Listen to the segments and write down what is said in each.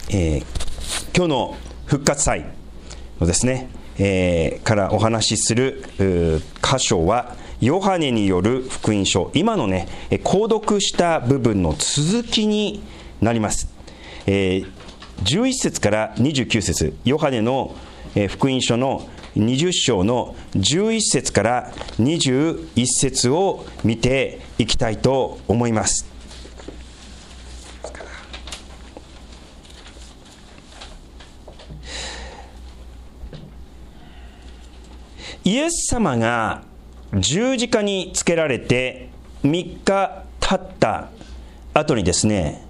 今日の復活祭のですね、からお話しする箇所はヨハネによる福音書、今のね購読した部分の続きになります。11節から29節、ヨハネの福音書の20章の11節から21節を見ていきたいと思います。イエス様が十字架につけられて3日経った後にですね、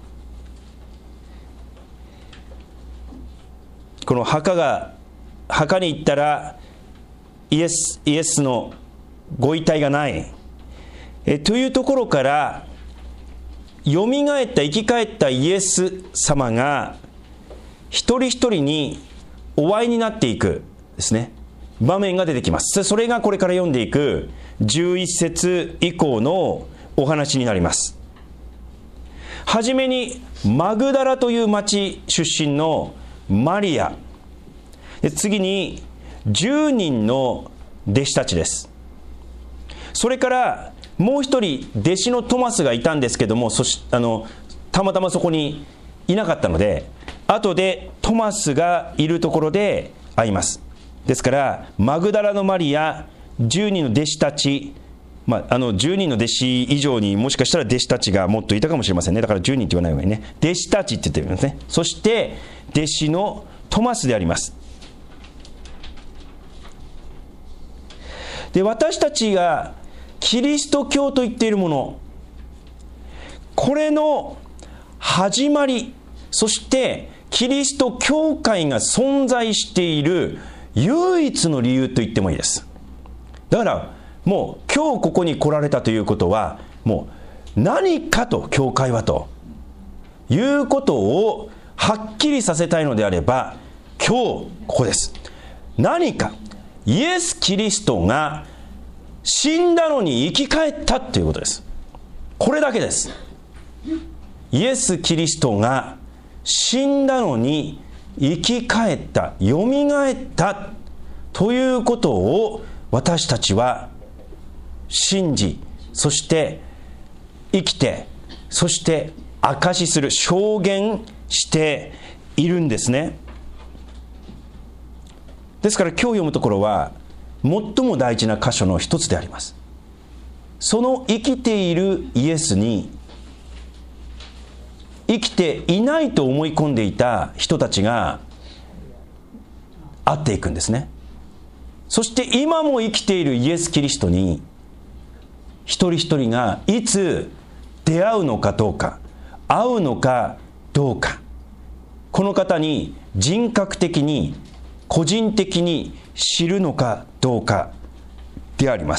この墓に行ったらイエスのご遺体がないというところから、よみがえった生き返ったイエス様が一人一人にお会いになっていくですね場面が出てきます。それがこれから読んでいく11節以降のお話になります。はじめにマグダラという町出身のマリア、次に10人の弟子たちです。それからもう一人弟子のトマスがいたんですけども、たまたまそこにいなかったので、後でトマスがいるところで会います。ですからマグダラのマリア、10人の弟子たち、10人の弟子以上にもしかしたら弟子たちがもっといたかもしれませんね。だから10人って言わない方がいいね。弟子たちって言ってるんですね。そして弟子のトマスであります。で、私たちがキリスト教と言っているもの、これの始まり、そしてキリスト教会が存在している唯一の理由と言ってもいいです。だからもう今日ここに来られたということは、もう何かと教会はということをはっきりさせたいのであれば、今日ここです。何かイエス・キリストが死んだのに生き返ったということです。これだけです。イエス・キリストが死んだのに生き返った、よみがえったということを私たちは信じ、そして生きて、そして証しする、証言しているんですね。ですから今日読むところは最も大事な箇所の一つであります。その生きているイエスに生きていないと思い込んでいた人たちが会っていくんですね。そして今も生きているイエス・キリストに一人一人がいつ出会うのかどうか、会うのかどうか、この方に人格的に個人的に知るのかどうかであります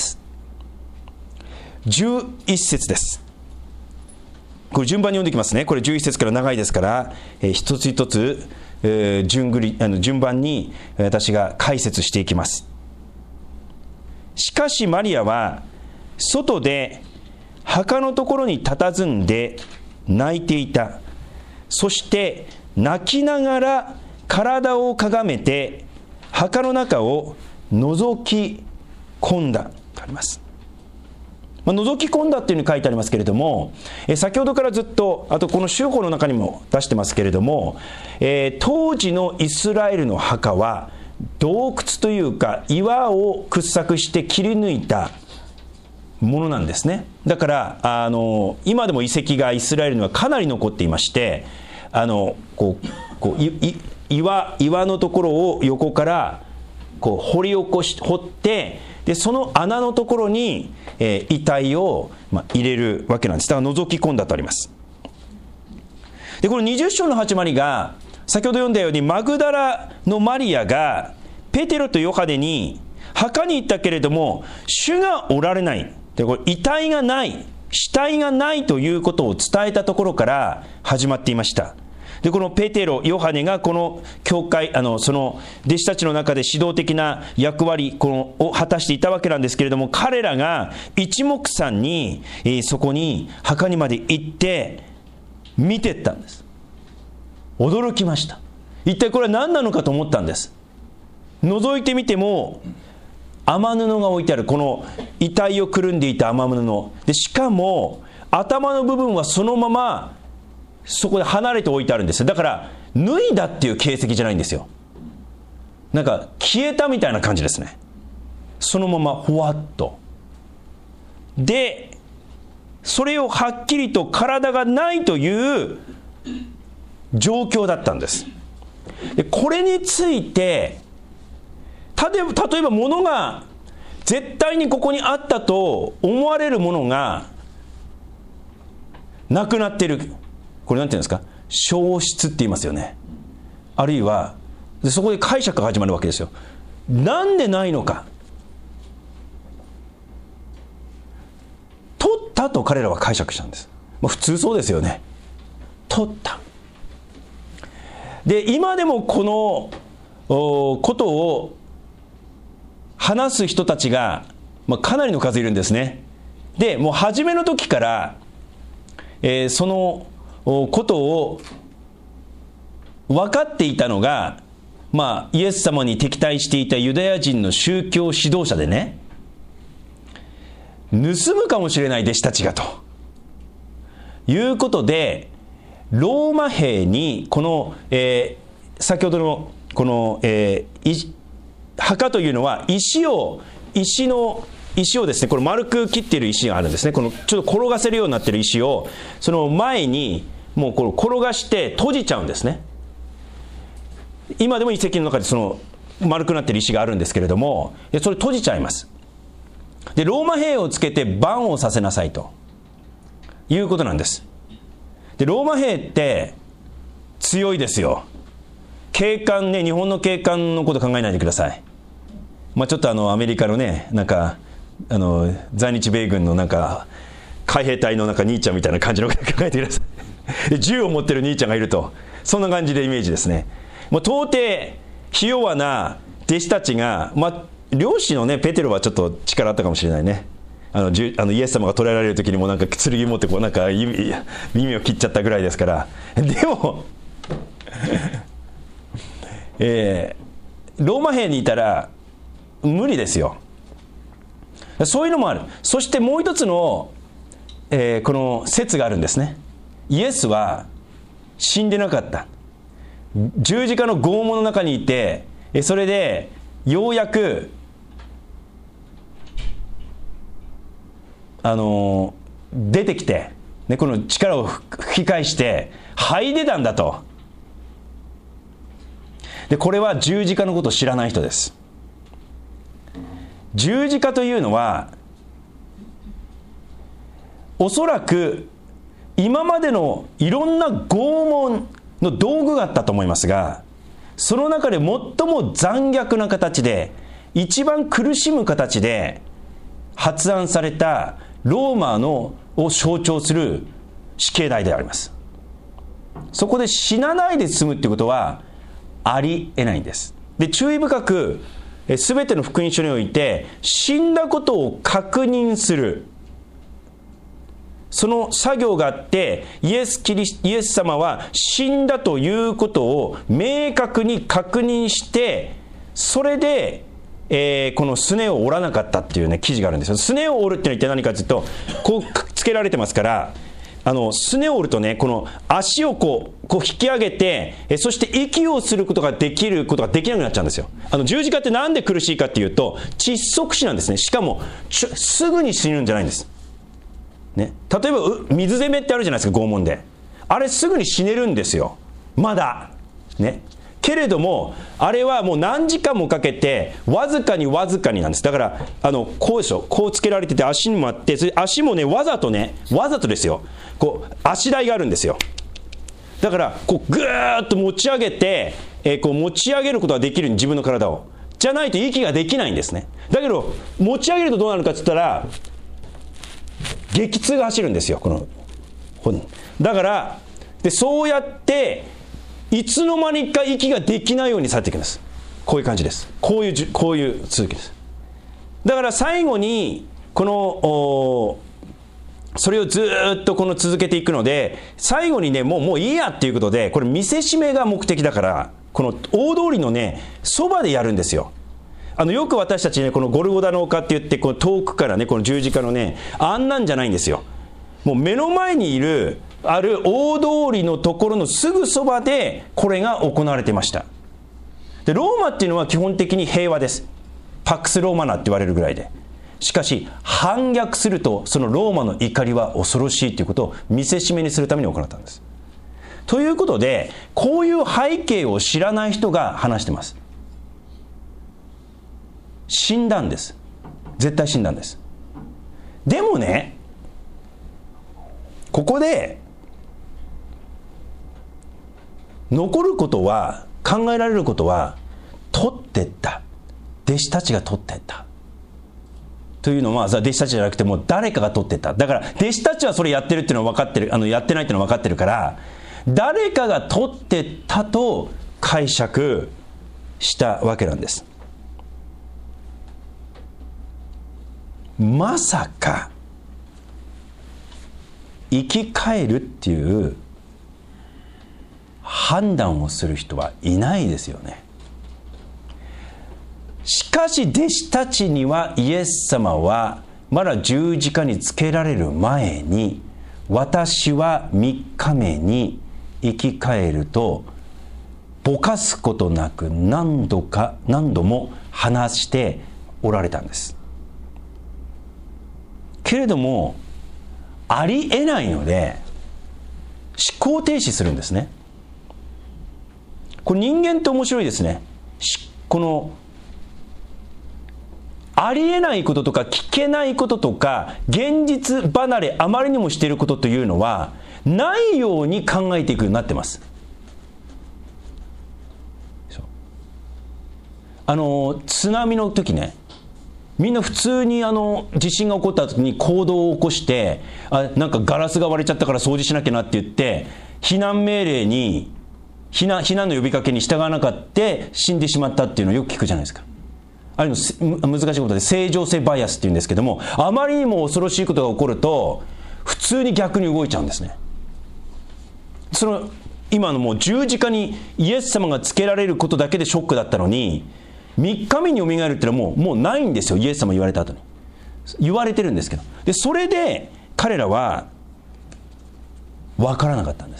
。11節です。これ順番に読んでいきますね。これ11節から長いですから、一つ一つ順番に私が解説していきます。しかしマリアは外で墓のところに佇んで泣いていた。そして泣きながら体をかがめて墓の中を覗き込んだとあります。覗き込んだっていうふうに書いてありますけれども、先ほどからずっと、あとこの修法の中にも出してますけれども、当時のイスラエルの墓は洞窟というか岩を掘削して切り抜いたものなんですね。だから今でも遺跡がイスラエルにはかなり残っていまして、岩のところを横から掘って、でその穴のところに、遺体を、入れるわけなんです。だから覗き込んだとあります。でこの20章の始まりが先ほど読んだように、マグダラのマリアがペテロとヨハネに墓に行ったけれども主がおられない、でこれ遺体がない、死体がないということを伝えたところから始まっていました。でこのペテロ、ヨハネがこの教会、その弟子たちの中で指導的な役割を果たしていたわけなんですけれども、彼らが一目散に、そこに墓にまで行って見てったんです。 驚きました。一体これは何なのかと思ったんです。覗いてみても雨布が置いてある。この遺体をくるんでいた雨布で、しかも頭の部分はそのままそこで離れて置いてあるんです。だから脱いだっていう形跡じゃないんですよ。なんか消えたみたいな感じですね。そのままほわっと。でそれをはっきりと体がないという状況だったんです。でこれについて例えば物が絶対にここにあったと思われるものがなくなっている。これなんていうんですか、消失って言いますよね。あるいはそこで解釈が始まるわけですよ。なんでないのか。取ったと彼らは解釈したんです。普通そうですよね。取った。で今でもこのことを話す人たちが、かなりの数いるんですね。でもう初めの時から、そのことを分かっていたのが、イエス様に敵対していたユダヤ人の宗教指導者でね、盗むかもしれない弟子たちがということで、ローマ兵にこの、先ほどのこの、墓というのは石をですね、これ丸く切っている石があるんですね。このちょっと転がせるようになっている石をその前にもうこれ転がして閉じちゃうんですね。今でも遺跡の中でその丸くなっている石があるんですけれども、それ閉じちゃいます。でローマ兵をつけてバンをさせなさいということなんです。でローマ兵って強いですよ。警官ね、日本の警官のこと考えないでください。ちょっとアメリカのね、なんか在日米軍のなんか海兵隊のなんか兄ちゃんみたいな感じのこと考えてください。で銃を持ってる兄ちゃんがいると、そんな感じでイメージですね。到底ひ弱な弟子たちが、漁師のねペテロはちょっと力あったかもしれないね。イエス様が捕らえられる時にもなんか剣持ってこうなんか耳を切っちゃったぐらいですから。でもローマ兵にいたら無理ですよ。そういうのもある。そしてもう一つの、この説があるんですね。イエスは死んでなかった。十字架の拷問の中にいて、それでようやく出てきて、ね、この力を吹き返して這い出たんだと。でこれは十字架のことを知らない人です。十字架というのはおそらく今までのいろんな拷問の道具があったと思いますが、その中で最も残虐な形で一番苦しむ形で発案されたローマのを象徴する死刑台であります。そこで死なないで済むということはありえないんです。で注意深くすべての福音書において死んだことを確認する、その作業があって、イエス様は死んだということを明確に確認して、それで、このすねを折らなかったっていうね記事があるんですよ。すねを折るっていうのは一体何かというと、こうくっつけられてますから、すねを折るとね、この足をこう引き上げて、そして息をすることができなくなっちゃうんですよ。十字架ってなんで苦しいかっていうと、窒息死なんですね。しかもすぐに死ぬんじゃないんです、ね、例えば水攻めってあるじゃないですか、拷問で。あれすぐに死ねるんですよ、まだね。けれどもあれはもう何時間もかけてわずかになんです。だからこうでしょ、こうつけられてて足にもあって、それ足もねわざとですよ、こう足台があるんですよ。だからこうぐーっと持ち上げて、こう持ち上げることができる、自分の体を。じゃないと息ができないんですね。だけど持ち上げるとどうなるかって言ったら激痛が走るんですよ、この本。だからでそうやっていつの間にか息ができないようにされていくんです。こういう感じです。こういう続きです。だから最後にこのそれをずっと続けていくので、最後にね、もういいやっていうことで、これ見せしめが目的だから、この大通りのね、そばでやるんですよ。よく私たちね、このゴルゴダの丘って言って、この遠くからね、この十字架のね、あんなんじゃないんですよ。もう目の前にいる、ある大通りのところのすぐそばで、これが行われていました。で、ローマっていうのは基本的に平和です。パックスローマナって言われるぐらいで。しかし、反逆すると、そのローマの怒りは恐ろしいということを見せしめにするために行ったんです。ということで、こういう背景を知らない人が話してます。死んだんです。絶対死んだんです。でもね、ここで残ることは、考えられることは、取ってった、弟子たちが取ってったというのは、弟子たちじゃなくてもう誰かが取ってった。だから弟子たちはそれやってるっていうのは分かってる、やってないっていうのは分かってるから、誰かが取ってったと解釈したわけなんです。まさか生き返るっていう判断をする人はいないですよね。しかし弟子たちにはイエス様はまだ十字架につけられる前に、私は3日目に生き返るとぼかすことなく何度も話しておられたんです。けれどもありえないので思考停止するんですね。これ人間って面白いですね。このありえないこととか聞けないこととか現実離れあまりにもしていることというのはないように考えていくようになってます。津波の時ね、みんな普通に地震が起こった時に行動を起こして、なんかガラスが割れちゃったから掃除しなきゃなって言って避難命令に避難の呼びかけに従わなかった死んでしまったっていうのをよく聞くじゃないですか。あれの難しいことで正常性バイアスっていうんですけども、あまりにも恐ろしいことが起こると普通に逆に動いちゃうんですね。今のもう十字架にイエス様がつけられることだけでショックだったのに、3日目によみがえるっていうのはもうないんですよ。イエス様言われた後に言われてるんですけど、でそれで彼らは分からなかったんです。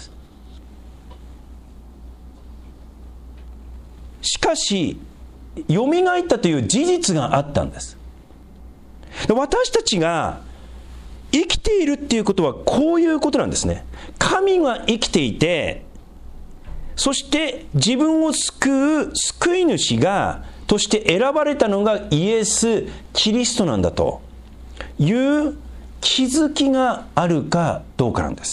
しかしよみがえったという事実があったんです。私たちが生きているっていうことはこういうことなんですね。神が生きていて、そして自分を救う救い主がとして選ばれたのがイエス・キリストなんだという気づきがあるかどうかなんです。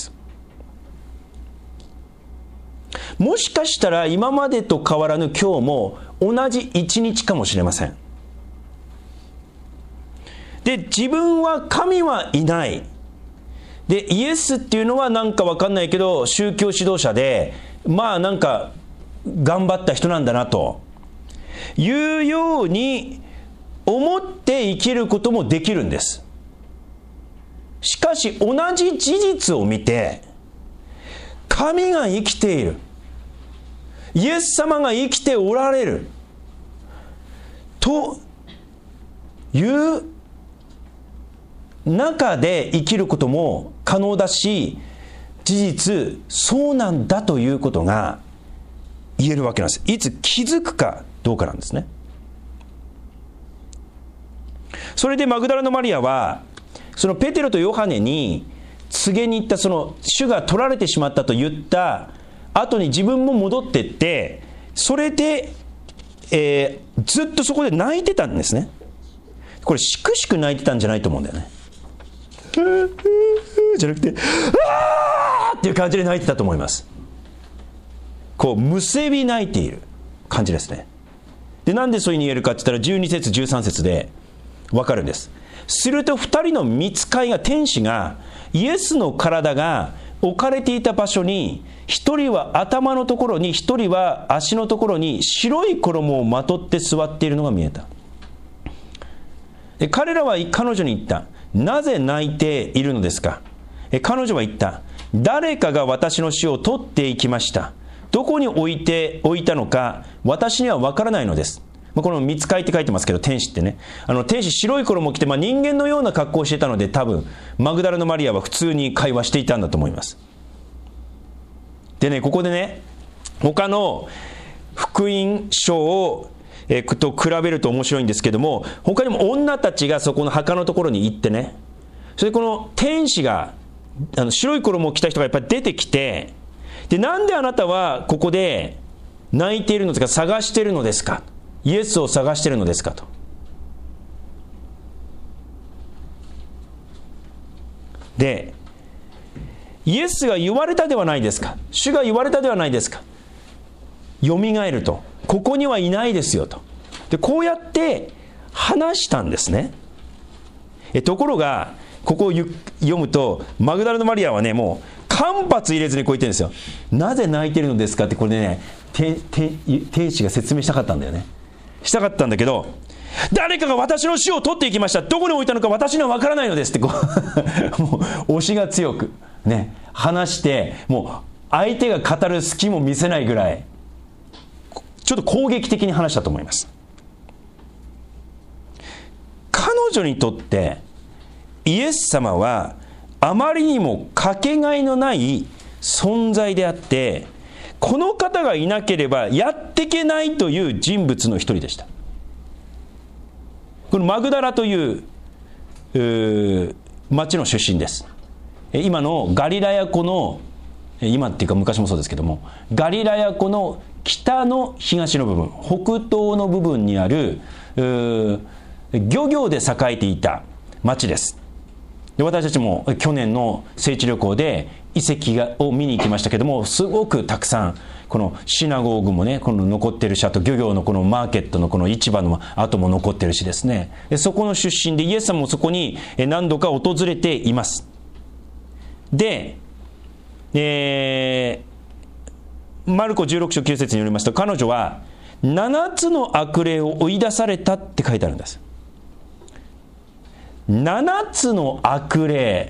もしかしたら今までと変わらぬ今日も同じ一日かもしれません。で、自分は神はいない。で、イエスっていうのはなんかわかんないけど宗教指導者で、なんか頑張った人なんだなというように思って生きることもできるんです。しかし同じ事実を見て、神が生きている、イエス様が生きておられるという中で生きることも可能だし、事実そうなんだということが言えるわけなんです。いつ気づくかどうかなんですね。それでマグダラのマリアはそのペテロとヨハネに告げに行った、その主が取られてしまったと言った後に自分も戻ってって、それで、ずっとそこで泣いてたんですね。これしくしく泣いてたんじゃないと思うんだよね。じゃなくてあーっていう感じで泣いてたと思います。こうむせび泣いている感じですね。で、なんでそういうふうに言えるかって言ったら12節13節で分かるんです。すると2人の御使いが、天使がイエスの体が置かれていた場所に、1人は頭のところに1人は足のところに白い衣をまとって座っているのが見えた。で、彼らは彼女に言った。なぜ泣いているのですか。 彼女は言った。誰かが私の死を取っていきました。どこに置いたのか私には分からないのです。この御使いって書いてますけど、天使ってね、天使白い衣を着て、人間のような格好をしていたので、多分マグダラのマリアは普通に会話していたんだと思います。でね、ここでね、他の福音書をと比べると面白いんですけども、他にも女たちがそこの墓のところに行ってね、それでこの天使が白い衣を着た人がやっぱり出てきて、で、なんであなたはここで泣いているのですか、探しているのですか、イエスを探しているのですかと。で、イエスが言われたではないですか、主が言われたではないですか、よみがえると、ここにはいないですよと。で、こうやって話したんですね。ところがここを読むと、マグダラのマリアはね、もう間髪入れずにこう言ってるんですよ。なぜ泣いてるのですかって、これね、天使が説明したかったんだよね。したかったんだけど、誰かが私の死を取っていきました。どこに置いたのか私には分からないのですってもう推しが強くね、話して、もう相手が語る隙も見せないぐらい、ちょっと攻撃的に話したと思います。彼女にとってイエス様はあまりにもかけがえのない存在であって、この方がいなければやっていけないという人物の一人でした。このマグダラという町の出身です。今のガリラヤ湖の、今っていうか昔もそうですけども、ガリラヤ湖の北の東の部分、北東の部分にある漁業で栄えていた町です。で、私たちも去年の聖地旅行で遺跡を見に行きましたけども、すごくたくさんこのシナゴーグもね、この残ってるし、あと漁業のこのマーケットのこの市場の跡も残ってるしですね、でそこの出身で、イエス様もそこに何度か訪れています。で、マルコ16章9節によりますと、彼女は7つの悪霊を追い出されたって書いてあるんです。7つの悪霊、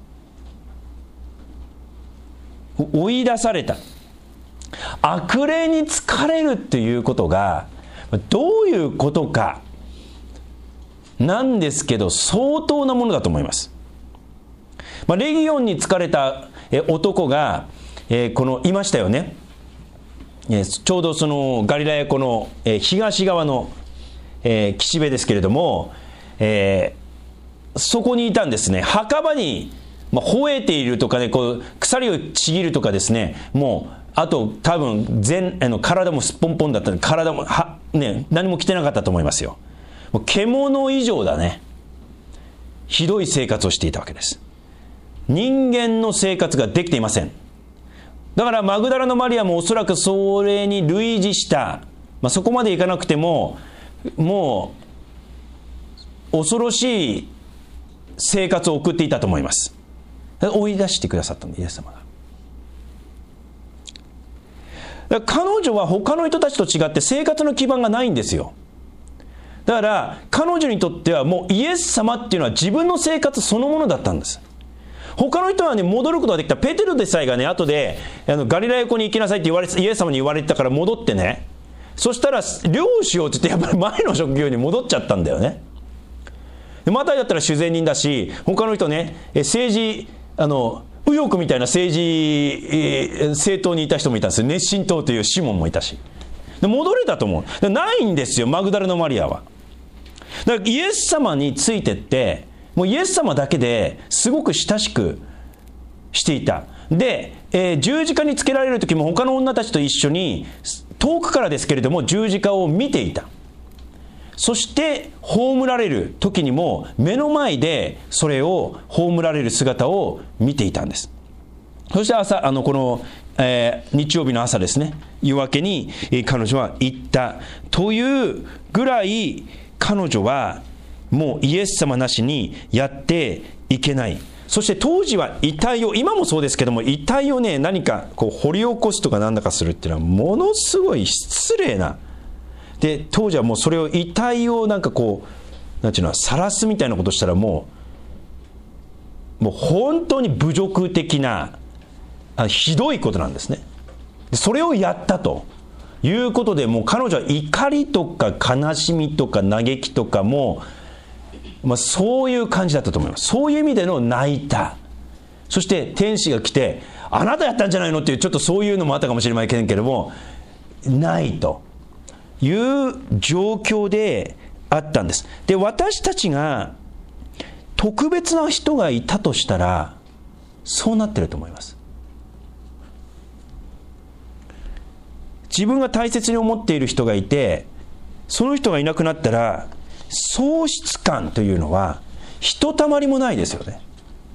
追い出された。悪霊に疲れるっていうことがどういうことかなんですけど、相当なものだと思います。レギオンに疲れた男がいましたよね。ちょうどそのガリラヤ湖の東側の岸辺ですけれども、そこにいたんですね。墓場に吠えているとかね、こう鎖をちぎるとかですね、もうあと多分体もすっぽんぽんだった、体も何も着てなかったと思いますよ。もう獣以上だね、ひどい生活をしていたわけです。人間の生活ができていません。だからマグダラのマリアもおそらくそれに類似した、そこまでいかなくてももう恐ろしい生活を送っていたと思います。追い出してくださったんで、イエス様が。だから彼女は他の人たちと違って生活の基盤がないんですよ。だから彼女にとってはもうイエス様っていうのは自分の生活そのものだったんです。他の人はね、戻ることができた。ペテロでさえがね、後でガリラヤ湖に行きなさいってイエス様に言われてたから戻ってね、そしたら漁師をって言ってやっぱり前の職業に戻っちゃったんだよね。マタイだったら主税人だし、他の人ね、政治右翼みたいな政党にいた人もいたんですよ。熱心党というシモンもいたし、で戻れたと思う。ないんですよ、マグダラのマリアは。だからイエス様についてって、もうイエス様だけですごく親しくしていた。で、十字架につけられる時も他の女たちと一緒に遠くからですけれども十字架を見ていた。そして葬られる時にも目の前でそれを葬られる姿を見ていたんです。そして朝この、日曜日の朝ですね、夜明けに彼女は行ったというぐらい、彼女はもうイエス様なしにやっていけない。そして当時は遺体を、今もそうですけども、遺体をね、何かこう掘り起こすとかなんだかするっていうのはものすごい失礼な。で、当時はもうそれを遺体をなんかこう、なんていうの、晒すみたいなことしたらももう本当に侮辱的なひどいことなんですね。それをやったということで、もう彼女は怒りとか悲しみとか嘆きとかも、そういう感じだったと思います。そういう意味での泣いた。そして天使が来て、あなたやったんじゃないのっていう、ちょっとそういうのもあったかもしれませんけれども、ないという状況であったんです。で、私たちが特別な人がいたとしたら、そうなってると思います。自分が大切に思っている人がいて、その人がいなくなったら、喪失感というのはひとたまりもないですよね。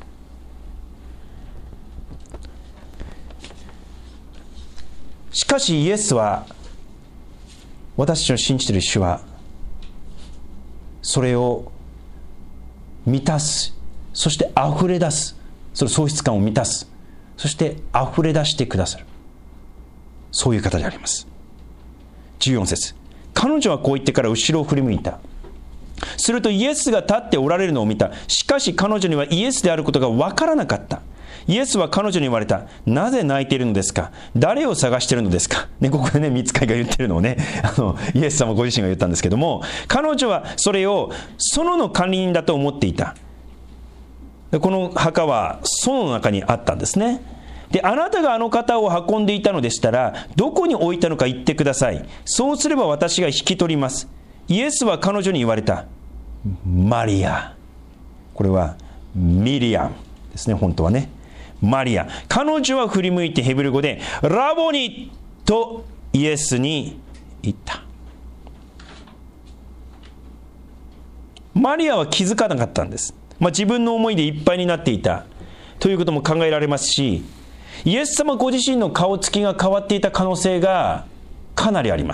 しかしイエスは、私たちの信じている主はそれを満たす、そして溢れ出す、その喪失感を満たす、そして溢れ出してくださる、そういう方であります。14節、彼女はこう言ってから後ろを振り向いた。するとイエスが立っておられるのを見た。しかし彼女にはイエスであることが分からなかった。イエスは彼女に言われた。なぜ泣いているのですか？誰を探しているのですか？ね、ここでね、御使いが言ってるのをね、イエス様ご自身が言ったんですけども、彼女はそれを園の管理人だと思っていた。この墓は園の中にあったんですね。で、あなたがあの方を運んでいたのでしたら、どこに置いたのか言ってください。そうすれば私が引き取ります。イエスは彼女に言われた。マリア。これはミリアムですね、本当はね。マリア。彼女は振り向いてヘブル語でラボニとイエスに言った。マリアは気づかなかったんです。自分の思いでいっぱいになっていたということも考えられますし、イエス様ご自身の顔つきが変わっていた可能性がかなりあります。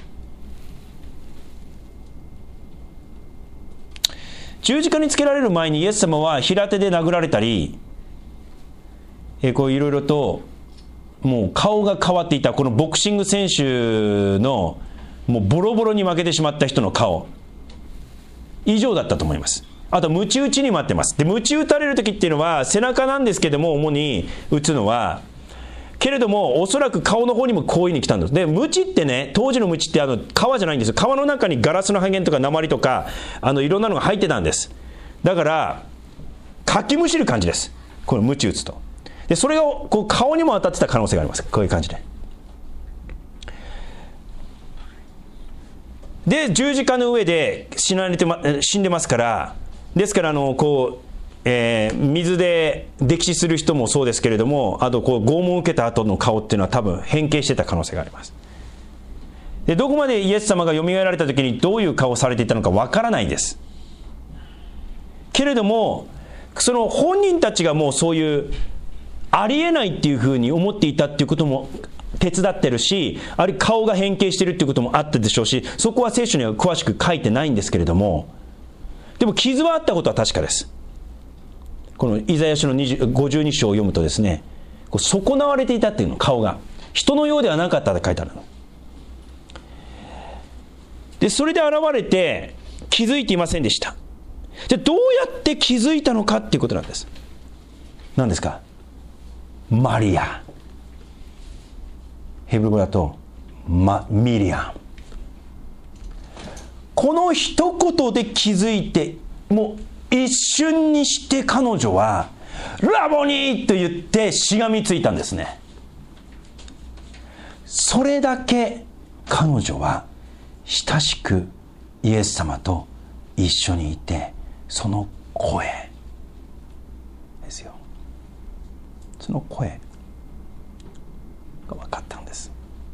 十字架につけられる前にイエス様は平手で殴られたり、こういろいろともう顔が変わっていた。このボクシング選手のもうボロボロに負けてしまった人の顔以上だったと思います。あと鞭打ちにもあってます。で、鞭打たれる時っていうのは背中なんですけども、主に打つのはけれども、おそらく顔の方にもこういうに来たんです。で、鞭ってね、当時の鞭って皮じゃないんですよ。皮の中にガラスの破片とか鉛とかいろんなのが入ってたんです。だからかきむしる感じです、この鞭打つと。で、それがこう顔にも当たってた可能性があります。こういう感じで。で、十字架の上で死んでますから、ですからこう、水で溺死する人もそうですけれども、あとこう拷問を受けた後の顔っていうのは多分変形してた可能性があります。で、どこまでイエス様がよみがえられた時にどういう顔をされていたのかわからないんです。けれども、その本人たちがもうそういうありえないっていうふうに思っていたっていうことも手伝ってるし、あるいは顔が変形してるっていうこともあったでしょうし、そこは聖書には詳しく書いてないんですけれども、でも傷はあったことは確かです。このイザヤ書の52章を読むとですね、こう損なわれていたっていうの、顔が人のようではなかったって書いてあるので、それで現れて気づいていませんでした。じゃあどうやって気づいたのかっていうことなんです。何ですか？マリア。ヘブル語だとミリアム。この一言で気づいて、もう一瞬にして彼女はラボニーと言ってしがみついたんですね。それだけ彼女は親しくイエス様と一緒にいて、その声ですよ。その声が分かったんです。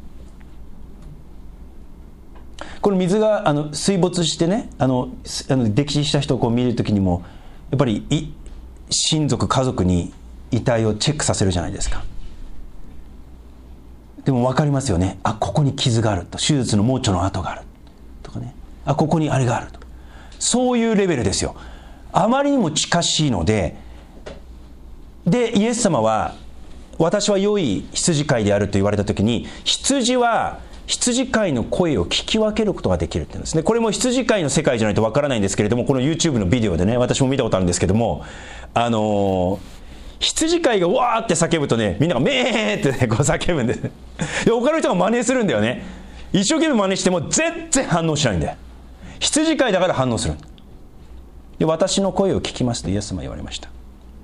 この水が水没してね、溺死した人をこう見るときにもやっぱり親族家族に遺体をチェックさせるじゃないですか。でも分かりますよね。あ、ここに傷があると、手術の盲腸の跡があるとかね、あ、ここにあれがあると、そういうレベルですよ。あまりにも近しいので、イエス様は私は良い羊飼いであると言われたときに、羊は羊飼いの声を聞き分けることができるって言うんですね。これも羊飼いの世界じゃないとわからないんですけれども、この YouTube のビデオでね、私も見たことあるんですけども、羊飼いがわーって叫ぶとね、みんながめーってね、こう叫ぶんです。で、他の人が真似するんだよね。一生懸命真似しても全然反応しないんだよ。羊飼いだから反応する。で、私の声を聞きますとイエス様は言われました。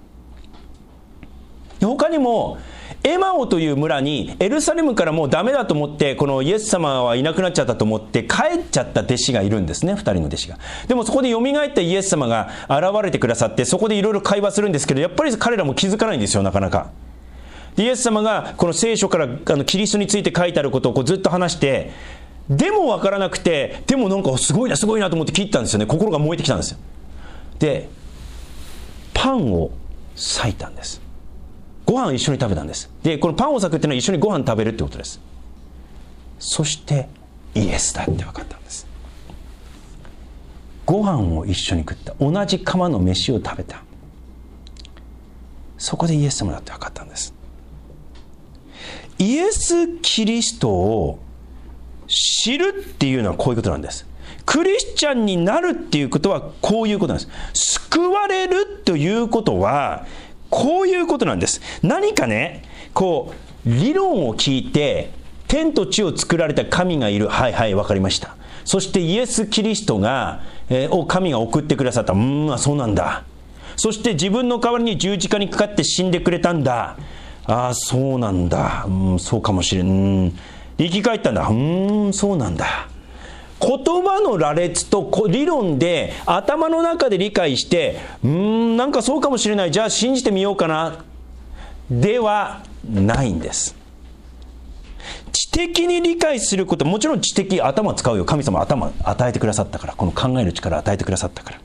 で、他にもエマオという村にエルサレムからもうダメだと思って、このイエス様はいなくなっちゃったと思って帰っちゃった弟子がいるんですね。2人の弟子が。でもそこで蘇ったイエス様が現れてくださって、そこでいろいろ会話するんですけど、やっぱり彼らも気づかないんですよ、なかなか。で、イエス様がこの聖書からキリストについて書いてあることをこうずっと話して、でも分からなくて、でもなんかすごいなすごいなと思って聞いたんですよね。心が燃えてきたんですよ。で、パンを裂いたんです。ご飯を一緒に食べたんです。で、このパンを裂くっていうのは一緒にご飯食べるってことです。そしてイエスだって分かったんです。ご飯を一緒に食った。同じ釜の飯を食べた。そこでイエス様だって分かったんです。イエス・キリストを知るっていうのはこういうことなんです。クリスチャンになるっていうことはこういうことなんです。救われるということはこういうことなんです。何かね、こう理論を聞いて天と地を作られた神がいる。はいはい、わかりました。そしてイエス・キリストが、神が送ってくださった。そうなんだ。そして自分の代わりに十字架にかかって死んでくれたんだ。そうなんだ。そうかもしれん。生き返ったんだ。そうなんだ。言葉の羅列と理論で頭の中で理解して、なんかそうかもしれない、じゃあ信じてみようかなではないんです。知的に理解すること、もちろん知的、頭使うよ。神様頭与えてくださったから、この考える力与えてくださったから。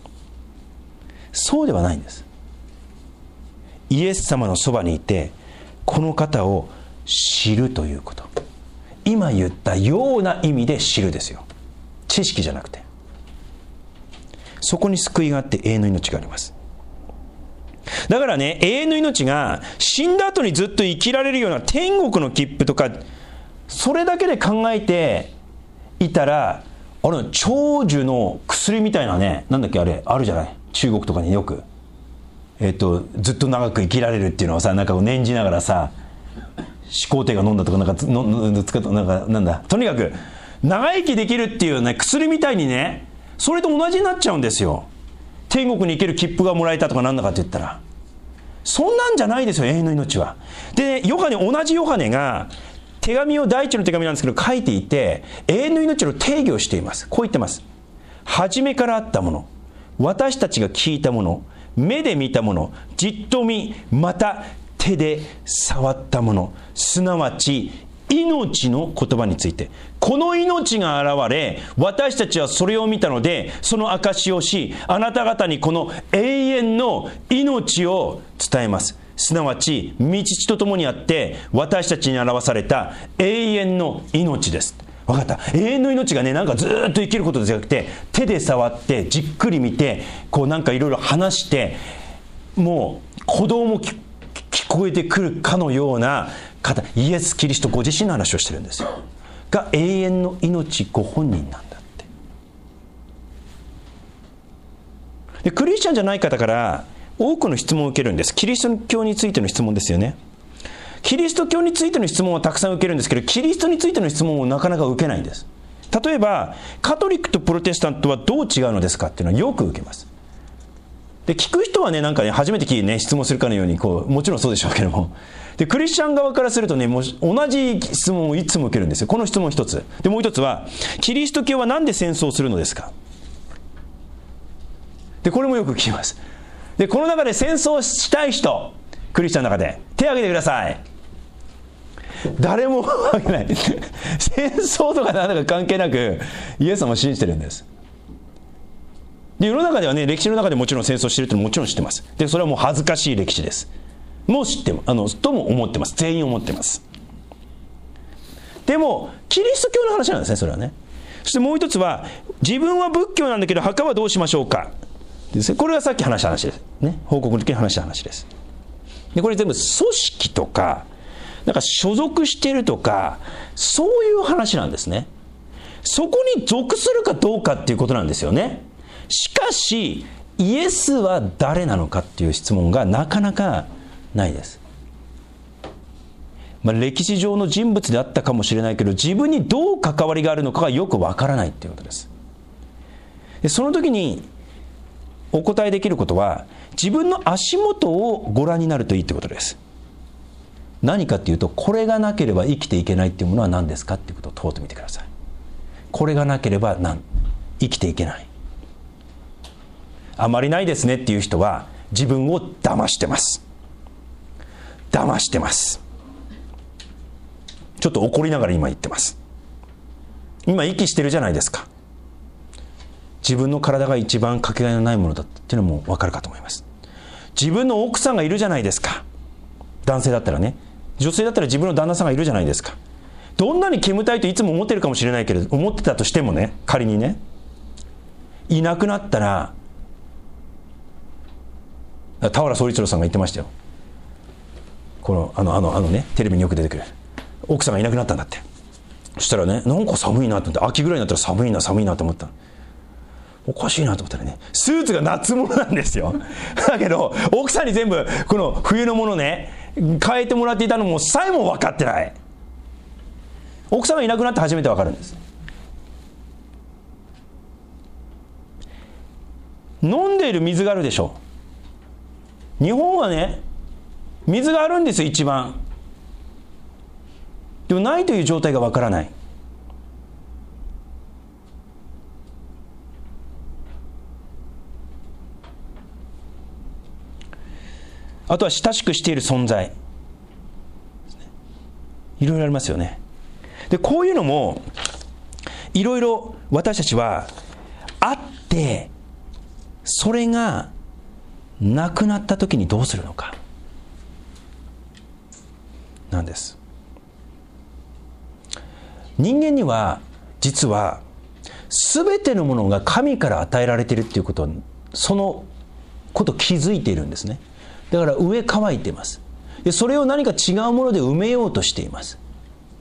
そうではないんです。イエス様のそばにいてこの方を知るということ、今言ったような意味で知るですよ。知識じゃなくて、そこに救いがあって永遠の命があります。だからね、永遠の命が死んだ後にずっと生きられるような天国の切符とか、それだけで考えていたら、長寿の薬みたいなね、なんだっけあれ、あるじゃない、中国とかによくずっと長く生きられるっていうのをさ、なんか念じながらさ、始皇帝が飲んだとかなんだ、とにかく長生きできるっていうね、薬みたいにね、それと同じになっちゃうんですよ。天国に行ける切符がもらえたとかなんだかって言ったら、そんなんじゃないですよ、永遠の命は。で、同じヨハネが手紙を、第一の手紙なんですけど書いていて、永遠の命の定義をしています。こう言ってます。初めからあったもの、私たちが聞いたもの、目で見たもの、じっと見、また手で触ったもの、すなわち命の言葉について、この命が現れ、私たちはそれを見たので、その証しをし、あなた方にこの永遠の命を伝えます。すなわち御父と共にあって私たちに表された永遠の命です。分かった。永遠の命がね、なんかずっと生きることじゃなくて、手で触ってじっくり見て、こうなんかいろいろ話して、もう鼓動も聞こえてくるかのような方、イエス・キリストご自身の話をしてるんですよ。が永遠の命ご本人なんだって。で、クリスチャンじゃない方から多くの質問を受けるんです。キリスト教についての質問ですよね。キリスト教についての質問はたくさん受けるんですけど、キリストについての質問をなかなか受けないんです。例えばカトリックとプロテスタントはどう違うのですかっていうのはよく受けます。で、聞く人はね、なんかね、初めて聞いてね、質問するかのようにもちろんそうでしょうけども、でクリスチャン側からするとね、もう同じ質問をいつも受けるんですよ。この質問一つで、もう一つはキリスト教はなんで戦争するのですか。でこれもよく聞きます。でこの中で戦争したい人、クリスチャンの中で手を挙げてください。誰も挙げない戦争とかなんだか関係なくイエス様を信じてるんです。で世の中ではね、歴史の中でもちろん戦争してるってのももちろん知ってます。でそれはもう恥ずかしい歴史です。もう知ってとも思ってます。全員思ってます。でもキリスト教の話なんですね、それはね。そしてもう一つは、自分は仏教なんだけど墓はどうしましょうかですね。これがさっき話した話ですね。報告の時に話した話です。でこれ全部組織とかなんか所属しているとか、そういう話なんですね。そこに属するかどうかっていうことなんですよね。しかしイエスは誰なのかっていう質問がなかなかないです。歴史上の人物であったかもしれないけど、自分にどう関わりがあるのかがよくわからないっていうことです。でその時にお答えできることは、自分の足元をご覧になるといいってことです。何かっていうと、これがなければ生きていけないっていうものは何ですかっていうことを問うてみてください。これがなければ生きていけない。あまりないですねっていう人は自分を騙してます。騙してます。ちょっと怒りながら今言ってます。今息してるじゃないですか。自分の体が一番かけがえのないものだっていうのも分かるかと思います。自分の奥さんがいるじゃないですか。男性だったらね、女性だったら自分の旦那さんがいるじゃないですか。どんなに煙たいといつも思ってるかもしれないけれど、思ってたとしてもね、仮にね、いなくなったら、田原総一郎さんが言ってましたよ。このね、テレビによく出てくる奥さんがいなくなったんだって。そしたらね、なんか寒いなと思って、秋ぐらいになったら寒いなと思った。おかしいなと思ったらね、スーツが夏物なんですよ。だけど奥さんに全部この冬のものね変えてもらっていたのもさえも分かってない。奥さんがいなくなって初めて分かるんです。飲んでいる水があるでしょ。日本はね、水があるんですよ、一番。でもないという状態が分からない。あとは親しくしている存在、いろいろありますよね。でこういうのもいろいろ私たちはあって、それがなくなった時にどうするのかなんです。人間には実は全てのものが神から与えられているっていうことを、そのこと気づいているんですね。だから上乾いています。でそれを何か違うもので埋めようとしています。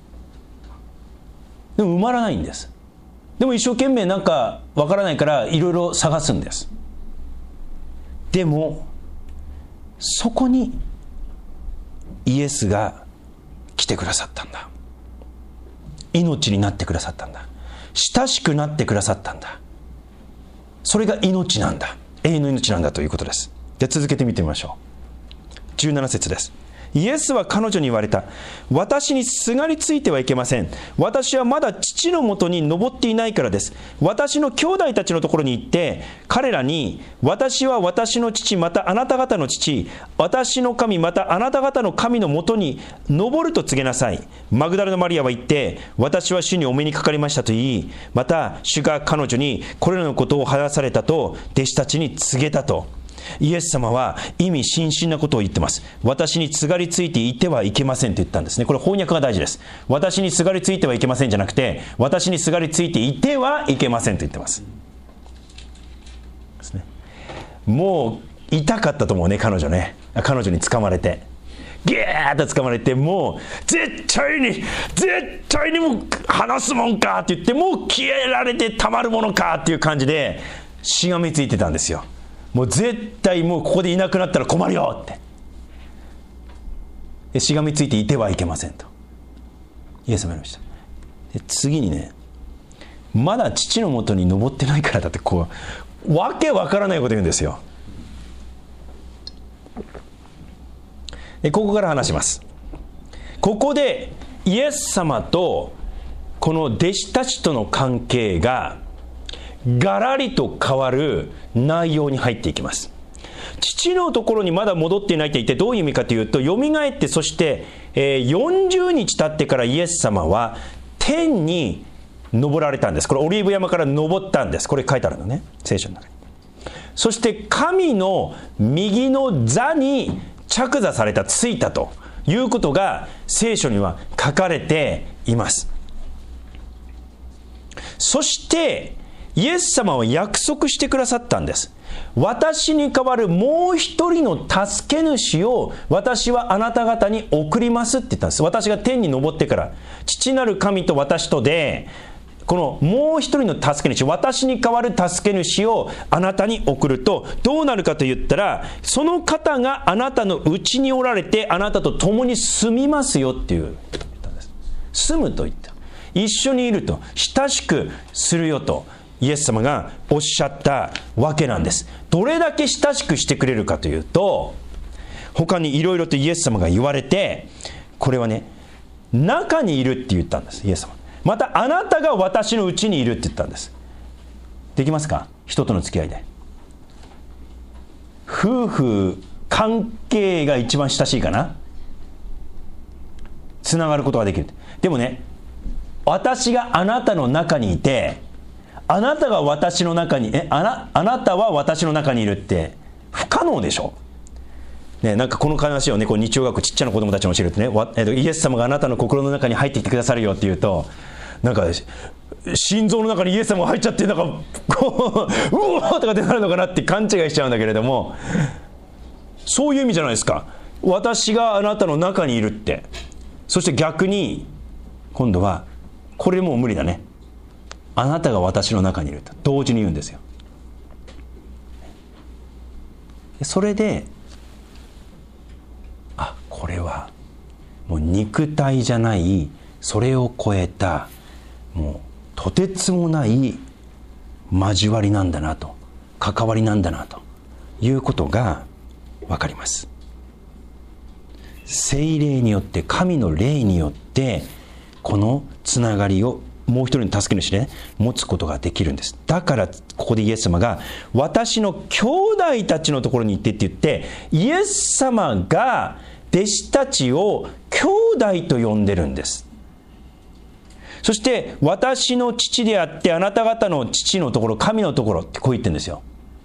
でも埋まらないんです。でも一生懸命なんかわからないからいろいろ探すんです。でもそこにイエスが来てくださったんだ。命になってくださったんだ。親しくなってくださったんだ。それが命なんだ。永遠の命なんだということです。じゃあ続けてみてみましょう。17節です。イエスは彼女に言われた。私にすがりついてはいけません。私はまだ父のもとに登っていないからです。私の兄弟たちのところに行って彼らに、私は私の父またあなた方の父、私の神またあなた方の神のもとに登ると告げなさい。マグダラのマリアは言って、私は主にお目にかかりましたと言い、また主が彼女にこれらのことを話されたと弟子たちに告げたと。イエス様は意味深々なことを言ってます。私にすがりついていてはいけませんと言ったんですね。これ翻訳が大事です。私にすがりついてはいけませんじゃなくて、私にすがりついていてはいけませんと言ってます。ですね。もう痛かったと思うね、彼女ね。彼女に掴まれてギューッと掴まれて、もう絶対にもう離すもんかって言って、もう消えられてたまるものかっていう感じでしがみついてたんですよ。もう絶対もうここでいなくなったら困るよってでしがみついていてはいけませんとイエス様言いました。で次にね、まだ父のもとに登ってないからだって、こうわけわからないこと言うんですよ。でここから話します。ここでイエス様とこの弟子たちとの関係がガラリと変わる内容に入っていきます。父のところにまだ戻っていないと言ってどういう意味かというと、よみがえって、そして、40日経ってからイエス様は天に登られたんです。これオリーブ山から登ったんです。これ書いてあるのね、聖書の中に。そして神の右の座に着座された、ついたということが聖書には書かれています。そしてイエス様は約束してくださったんです。 私に代わるもう一人の助け主を私はあなた方に送りますって言ったんです。私が天に昇ってから父なる神と私とで、このもう一人の助け主、私に代わる助け主をあなたに送るとどうなるかと言ったら、その方があなたのうちにおられてあなたと共に住みますよって言ったんです。住むと言った。一緒にいると、親しくするよとイエス様がおっしゃったわけなんです。どれだけ親しくしてくれるかというと、他にいろいろとイエス様が言われて、これはね、中にいるって言ったんです、イエス様。またあなたが私のうちにいるって言ったんです。できますか？人との付き合いで夫婦関係が一番親しいかな、つながることができる。でもね、私があなたの中にいて、あなたが私の中にあなたは私の中にいるって不可能でしょ、ね、なんかこの話をね、こう日曜学校ちっちゃな子供たちに教えるとね、イエス様があなたの心の中に入ってきてくださるよって言うと、なんか心臓の中にイエス様が入っちゃって、なんかこううおーとかってなるのかなって勘違いしちゃうんだけれども、そういう意味じゃないですか。私があなたの中にいるって。そして逆に今度はこれもう無理だね、あなたが私の中にいると同時に言うんですよ。それで、これはもう肉体じゃない、それを超えたもうとてつもない交わりなんだなと、関わりなんだなということが分かります。聖霊によって、神の霊によってこのつながりをもう一人の助け主で、ね、持つことができるんです。だからここでイエス様が私の兄弟たちのところに行ってって言って、イエス様が弟子たちを兄弟と呼んでるんです。そして私の父であってあなた方の父のところ、神のところってこう言ってるんですよ。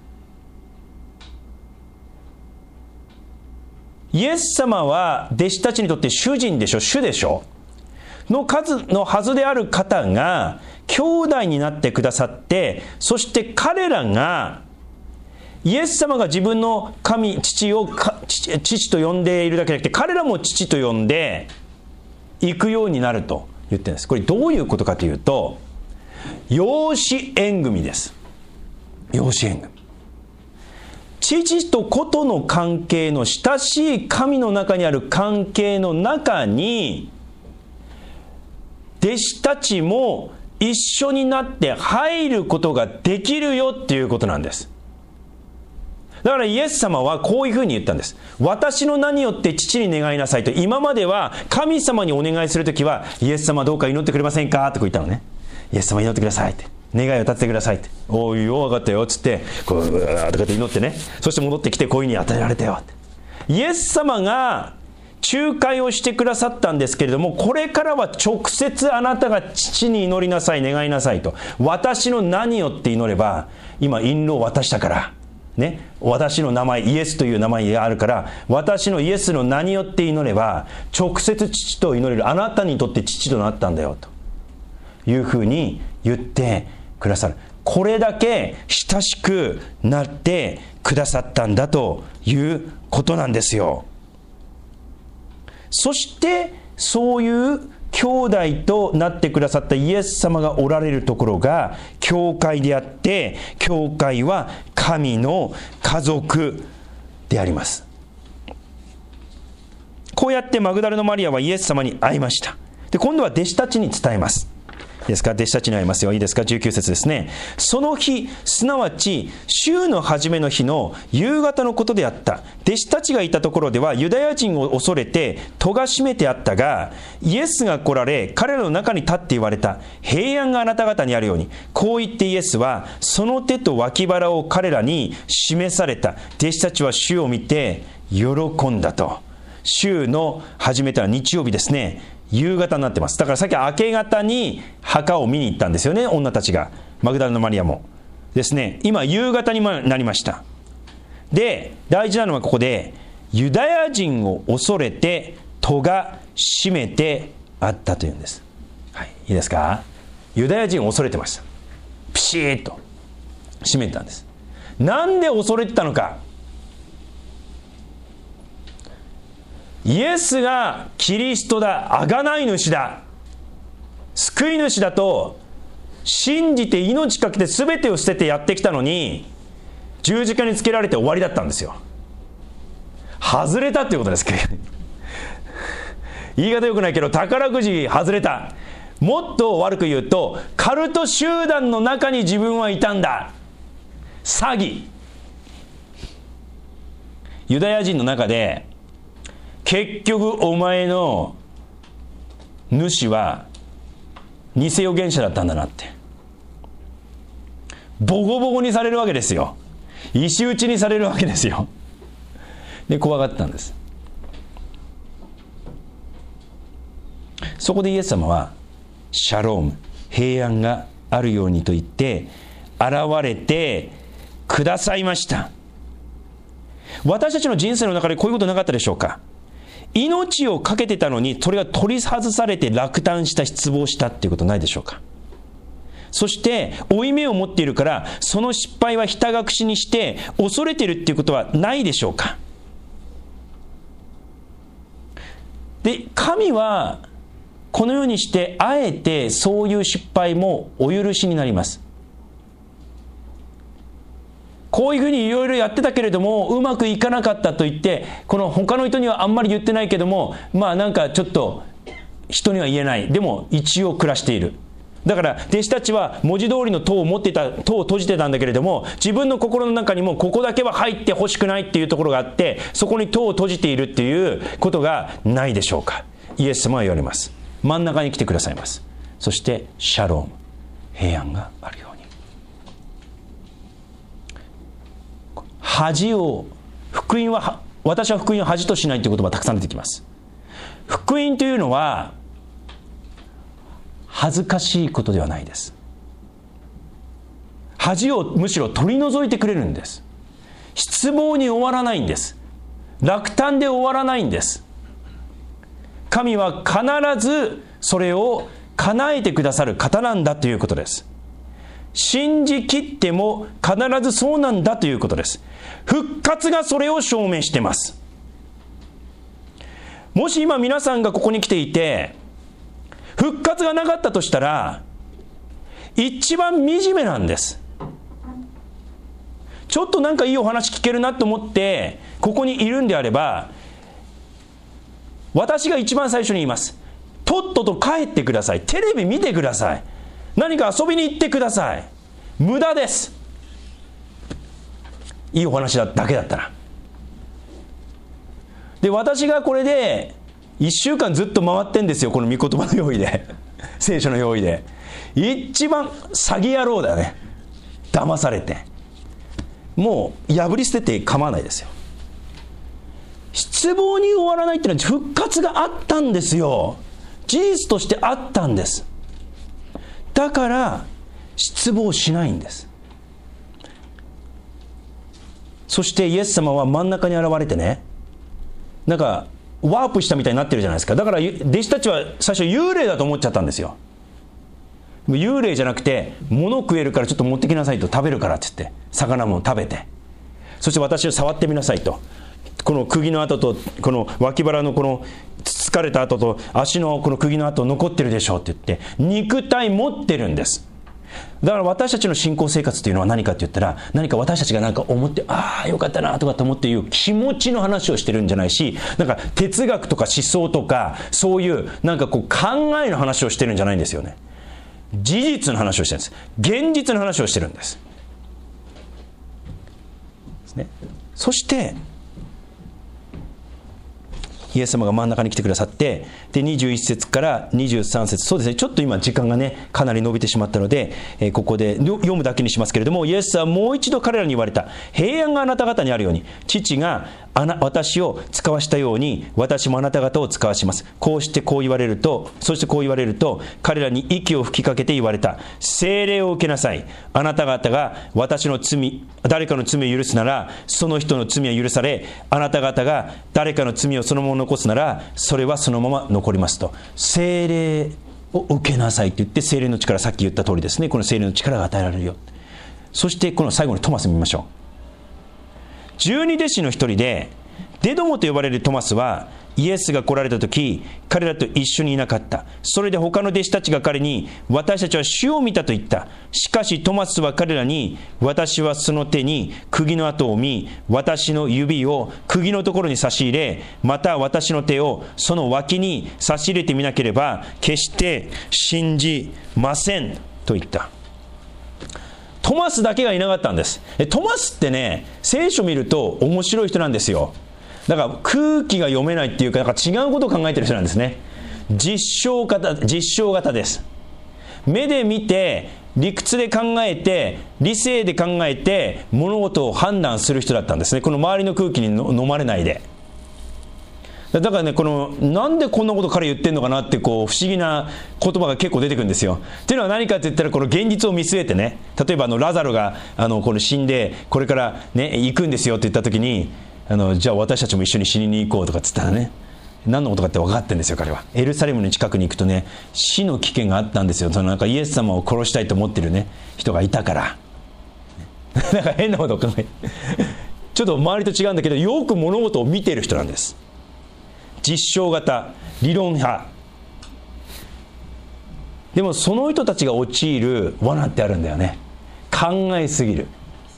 イエス様は弟子たちにとって主人でしょ、主でしょの数のはずである方が兄弟になってくださって、そして彼らがイエス様が自分の父を父と呼んでいるだけじゃなくて、彼らも父と呼んでいくようになると言ってるんです。これどういうことかというと、養子縁組です。養子縁組。父と子との関係の親しい神の中にある関係の中に、弟子たちも一緒になって入ることができるよっていうことなんです。だからイエス様はこういうふうに言ったんです。私の名によって父に願いなさいと。今までは神様にお願いするときは、イエス様どうか祈ってくれませんかとこう言ったのね。イエス様祈ってくださいって、願いを立ててくださいって、おいよ分かったよっつってこうとかって祈ってね、そして戻ってきてこういうふうに与えられたよって。イエス様が仲介をしてくださったんですけれども、これからは直接あなたが父に祈りなさい、願いなさいと。私の名によって祈れば、今印籠を渡したからね、私の名前、イエスという名前があるから、私のイエスの名によって祈れば直接父と祈れる、あなたにとって父となったんだよというふうに言ってくださる。これだけ親しくなってくださったんだということなんですよ。そしてそういう兄弟となってくださったイエス様がおられるところが教会であって、教会は神の家族であります。こうやってマグダラのマリアはイエス様に会いました。で、今度は弟子たちに伝えます。いいですか、弟子たちに会いますよ。いいですか、19節ですね。その日、すなわち週の初めの日の夕方のことであった。弟子たちがいたところではユダヤ人を恐れて戸が閉めてあったが、イエスが来られ彼らの中に立って言われた。平安があなた方にあるように。こう言ってイエスはその手と脇腹を彼らに示された。弟子たちは主を見て喜んだと。週の初めた日曜日ですね、夕方になってます。だからさっき明け方に墓を見に行ったんですよね、女たちが。マグダラのマリアもですね、今夕方になりました。で、大事なのはここでユダヤ人を恐れて戸が閉めてあったというんです。はい、いいですか。ユダヤ人を恐れてました。ピシーッと閉めてたんです。 なんで恐れてたのか。イエスがキリストだ、贖い主だ、救い主だと信じて命かけて全てを捨ててやってきたのに、十字架につけられて終わりだったんですよ。外れたっていうことですけど言い方良くないけど、宝くじ外れた。もっと悪く言うと、カルト集団の中に自分はいたんだ。詐欺。ユダヤ人の中で、結局お前の主は偽預言者だったんだなって、ボコボコにされるわけですよ。石打ちにされるわけですよ。で、怖がったんです。そこでイエス様はシャローム、平安があるようにと言って現れてくださいました。私たちの人生の中でこういうことなかったでしょうか。命をかけてたのに、それが取り外されて落胆した、失望したっていうことないでしょうか。そして負い目を持っているから、その失敗はひた隠しにして恐れているっていうことはないでしょうか。で、神はこのようにしてあえてそういう失敗もお許しになります。こういうふうにいろいろやってたけれどもうまくいかなかったと言って、この他の人にはあんまり言ってないけども、まあなんかちょっと人には言えない、でも一応暮らしている。だから弟子たちは文字通りの戸を持っていた、戸を閉じてたんだけれども、自分の心の中にもここだけは入ってほしくないっていうところがあって、そこに戸を閉じているっていうことがないでしょうか。イエス様は言われます。真ん中に来てくださいます。そしてシャローム、平安があるように。恥を、福音は、私は福音を恥としないという言葉がたくさん出てきます。福音というのは恥ずかしいことではないです。恥をむしろ取り除いてくれるんです。失望に終わらないんです。落胆で終わらないんです。神は必ずそれを叶えてくださる方なんだということです。信じきっても必ずそうなんだということです。復活がそれを証明しています。もし今皆さんがここに来ていて復活がなかったとしたら、一番惨めなんです。ちょっとなんかいいお話聞けるなと思ってここにいるんであれば、私が一番最初に言います。とっとと帰ってください。テレビ見てください。何か遊びに行ってください。無駄です。いいお話だけだったら。で、私がこれで1週間ずっと回ってんですよ、この御言葉の用意で聖書の用意で。一番詐欺野郎だよね。騙されてもう破り捨てて構わないですよ。失望に終わらないっていうのは復活があったんですよ。事実としてあったんです。だから失望しないんです。そしてイエス様は真ん中に現れてね、なんかワープしたみたいになってるじゃないですか。だから弟子たちは最初幽霊だと思っちゃったんですよ。幽霊じゃなくて、物食えるからちょっと持ってきなさいと、食べるからって言って魚も食べて、そして私を触ってみなさいと、この釘の跡とこの脇腹のこのつつかれた跡と足のこの釘の跡残ってるでしょうって言って、肉体持ってるんです。だから私たちの信仰生活というのは何かって言ったら、何か私たちがなんか思って、ああよかったなとかと思っていう気持ちの話をしてるんじゃないし、なんか哲学とか思想とかそういうなんかこう考えの話をしてるんじゃないんですよね。事実の話をしてるんです。現実の話をしてるんです。ですね。そしてイエス様が真ん中に来てくださって、で21節から23節、そうですね、ちょっと今時間がねかなり伸びてしまったので、ここで読むだけにしますけれども、イエスはもう一度彼らに言われた。平安があなた方にあるように、父が私を使わしたように私もあなた方を使わします。こうしてこう言われると、そしてこう言われると、彼らに息を吹きかけて言われた。聖霊を受けなさい。あなた方が私の罪、誰かの罪を許すならその人の罪は許され、あなた方が誰かの罪をそのまま残すならそれはそのまま残りますと。聖霊を受けなさいと言って、聖霊の力、さっき言った通りですね、この聖霊の力が与えられるよ。そしてこの最後にトマス見ましょう。 12弟子の一人でデドモと呼ばれるトマスは、イエスが来られた時、彼らと一緒にいなかった。それで他の弟子たちが彼に、私たちは主を見たと言った。しかしトマスは彼らに、私はその手に釘の跡を見、私の指を釘のところに差し入れ、また私の手をその脇に差し入れてみなければ決して信じませんと言った。トマスだけがいなかったんです。トマスってね、聖書見ると面白い人なんですよ。だから空気が読めないっていうか、なんか違うことを考えてる人なんですね。実証型です。目で見て、理屈で考えて、理性で考えて物事を判断する人だったんですね。この周りの空気に飲まれないで。だからね、なんでこんなこと彼言ってんのかなって不思議な言葉が結構出てくるんですよ。っていうのは何かって言ったら、この現実を見据えてね、例えばラザロが死んでこれからね行くんですよって言った時に、じゃあ私たちも一緒に死にに行こうとかっつったらね、何のことかって分かってるんですよ。彼はエルサレムの近くに行くとね、死の危険があったんですよ。なんかイエス様を殺したいと思ってるね人がいたからなんか変なことを考えてちょっと周りと違うんだけど、よく物事を見ている人なんです。実証型、理論派。でもその人たちが陥る罠ってあるんだよね。考えすぎる。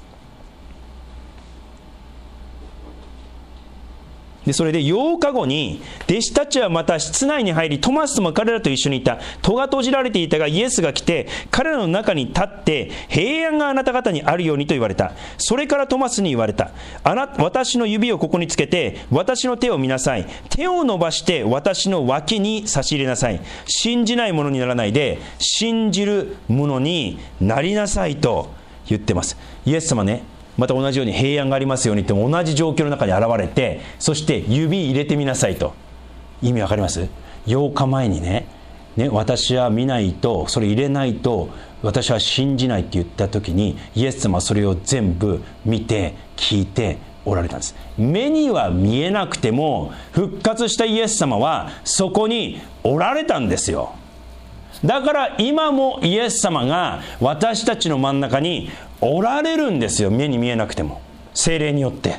でそれで8日後に弟子たちはまた室内に入り、トマスも彼らと一緒にいた。戸が閉じられていたが、イエスが来て彼らの中に立って、平安があなた方にあるようにと言われた。それからトマスに言われた。私の指をここにつけて私の手を見なさい。手を伸ばして私の脇に差し入れなさい。信じないものにならないで信じるものになりなさいと言ってます。イエス様ね、また同じように平安がありますようにって同じ状況の中に現れて、そして指入れてみなさいと。意味わかります？ 8 日前にね、私は見ないと、それ入れないと私は信じないって言った時に、イエス様はそれを全部見て聞いておられたんです。目には見えなくても復活したイエス様はそこにおられたんですよ。だから今もイエス様が私たちの真ん中におられるんですよ。目に見えなくても、聖霊によって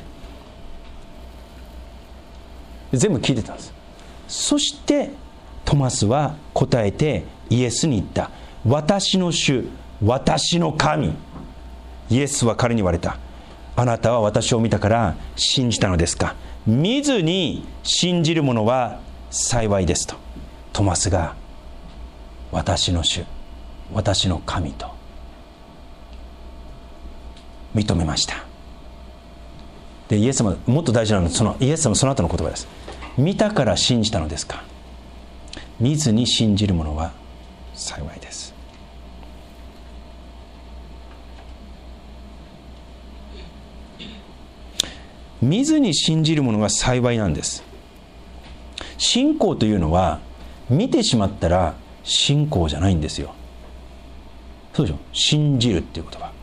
全部聞いてたんです。そしてトマスは答えてイエスに言った。私の主、私の神。イエスは彼に言われた。あなたは私を見たから信じたのですか。見ずに信じる者は幸いですと。トマスが私の主、私の神と認めました。でイエス様、もっと大事なのはイエス様その後の言葉です。見たから信じたのですか。見ずに信じる者は幸いです。見ずに信じる者が幸いなんです。信仰というのは見てしまったら信仰じゃないんですよ。そうでしょ。信じるっていう言葉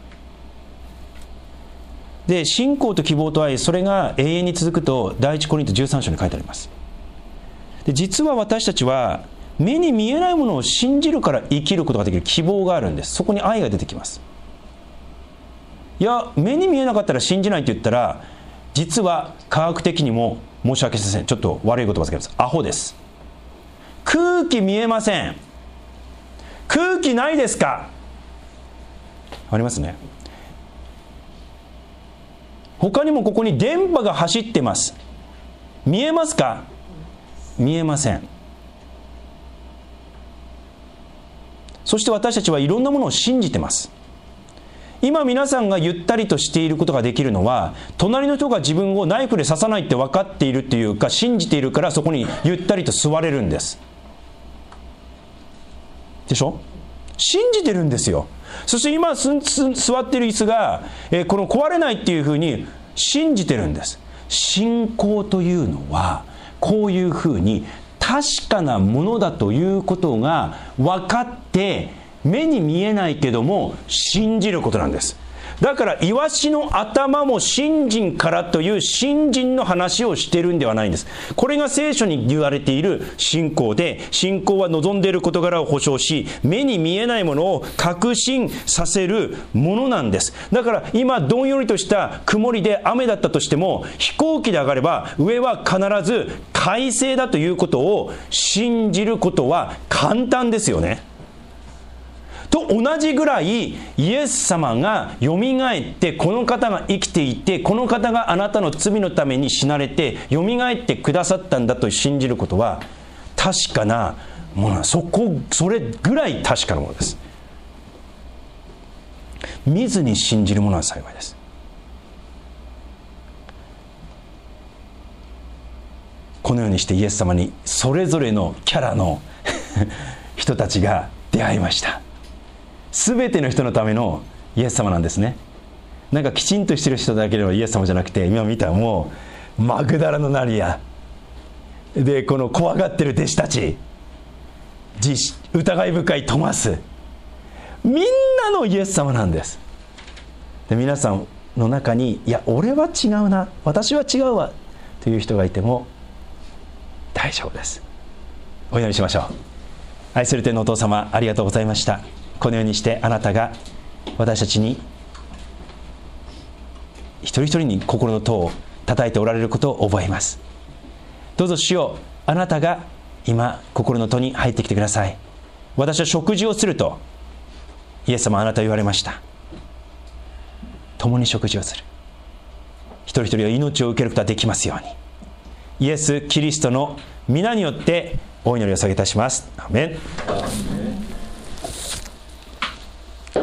で、信仰と希望と愛、それが永遠に続くと第一コリント13章に書いてあります。で実は私たちは目に見えないものを信じるから生きることができる希望があるんです。そこに愛が出てきます。いや目に見えなかったら信じないって言ったら、実は科学的にも申し訳ありません、ちょっと悪い言葉をつけます。アホです。空気見えません。空気ないですか？ありますね。他にもここに電波が走ってます。見えますか？見えません。そして私たちはいろんなものを信じてます。今皆さんがゆったりとしていることができるのは、隣の人が自分をナイフで刺さないって分かっているっていうか、信じているから、そこにゆったりと座れるんですでしょ。信じてるんですよ。そして今座っている椅子が、この壊れないっていうふうに信じてるんです。信仰というのはこういうふうに確かなものだということが分かって、目に見えないけども信じることなんです。 だからイワシの頭も信心からという信心の話をしているんではないんです。これが聖書に言われている信仰で、信仰は望んでいる事柄を保証し、目に見えないものを確信させるものなんです。だから今どんよりとした曇りで雨だったとしても、飛行機で上がれば上は必ず快晴だということを信じることは簡単ですよね。と同じぐらい、イエス様がよみがえって、この方が生きていて、この方があなたの罪のために死なれてよみがえってくださったんだと信じることは確かなもの。それぐらい確かなものです。見ずに信じるものは幸いです。このようにしてイエス様にそれぞれのキャラの人たちが出会いました。すべての人のためのイエス様なんですね。なんかきちんとしてる人だけのイエス様じゃなくて、今見たらもうマグダラのマリアで、この怖がってる弟子たち、疑い深いトマス、みんなのイエス様なんです。で、皆さんの中に、いや俺は違うな、私は違うわという人がいても大丈夫です。お祈りしましょう。愛する天のお父様、ありがとうございました。このようにしてあなたが私たちに一人一人に心の戸を叩いておられることを覚えます。どうぞ主よ、あなたが今心の戸に入ってきてください。私は食事をするとイエス様はあなたは言われました。共に食事をする。一人一人は命を受けることができますように、イエス・キリストの皆によってお祈りを下げいたします。アーメン。